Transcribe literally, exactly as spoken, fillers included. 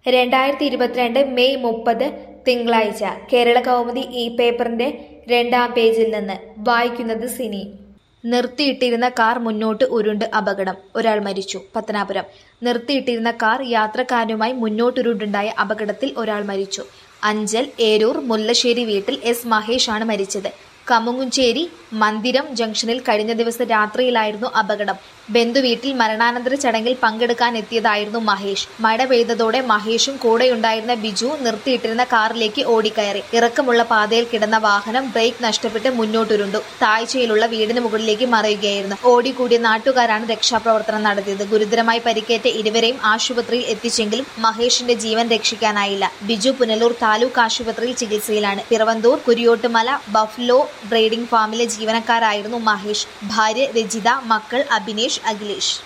രണ്ടായിരത്തി ഇരുപത്തിരണ്ട് മെയ് മുപ്പത് തിങ്കളാഴ്ച കേരള കൗമുദി ഈ പേപ്പറിന്റെ രണ്ടാം പേജിൽ നിന്ന് വായിക്കുന്നത് സിനി. നിർത്തിയിട്ടിരുന്ന കാർ മുന്നോട്ട് ഉരുണ്ട് അപകടം, ഒരാൾ മരിച്ചു. പത്തനാപുരം നിർത്തിയിട്ടിരുന്ന കാർ യാത്രക്കാരനുമായി മുന്നോട്ടുരുണ്ടുണ്ടായ അപകടത്തിൽ ഒരാൾ മരിച്ചു. അഞ്ചൽ ഏരൂർ മുല്ലശ്ശേരി വീട്ടിൽ എസ് മഹേഷ് ആണ് മരിച്ചത്. കമുങ്ങുംചേരി മന്ദിരം ജംഗ്ഷനിൽ കഴിഞ്ഞ ദിവസം രാത്രിയിലായിരുന്നു അപകടം. ബന്ധുവീട്ടിൽ മരണാനന്തര ചടങ്ങിൽ പങ്കെടുക്കാൻ എത്തിയതായിരുന്നു മഹേഷ്. മഴ പെയ്തതോടെ മഹേഷും കൂടെയുണ്ടായിരുന്ന ബിജു നിർത്തിയിട്ടിരുന്ന കാറിലേക്ക് ഓടിക്കയറി. ഇറക്കമുള്ള പാതയിൽ കിടന്ന വാഹനം ബ്രേക്ക് നഷ്ടപ്പെട്ട് മുന്നോട്ടുരുണ്ടു. താഴ്ചയിലുള്ള വീടിന് മുകളിലേക്ക് മറിയുകയായിരുന്നു. ഓടിക്കൂടിയ നാട്ടുകാരാണ് രക്ഷാപ്രവർത്തനം നടത്തിയത്. ഗുരുതരമായി പരിക്കേറ്റ ഇരുവരെയും ആശുപത്രിയിൽ എത്തിച്ചെങ്കിലും മഹേഷിന്റെ ജീവൻ രക്ഷിക്കാനായില്ല. ബിജു പുനലൂർ താലൂക്ക് ആശുപത്രിയിൽ ചികിത്സയിലാണ്. പിറവന്തൂർ കുരിയോട്ടുമല ബഫ്ലോ ബ്രീഡിംഗ് ഫാമിലെ ജീവനക്കാരായിരുന്നു മഹേഷ്, ഭാര്യ രജിത, മക്കൾ അഭിനേഷ്, അഖിലേഷ്.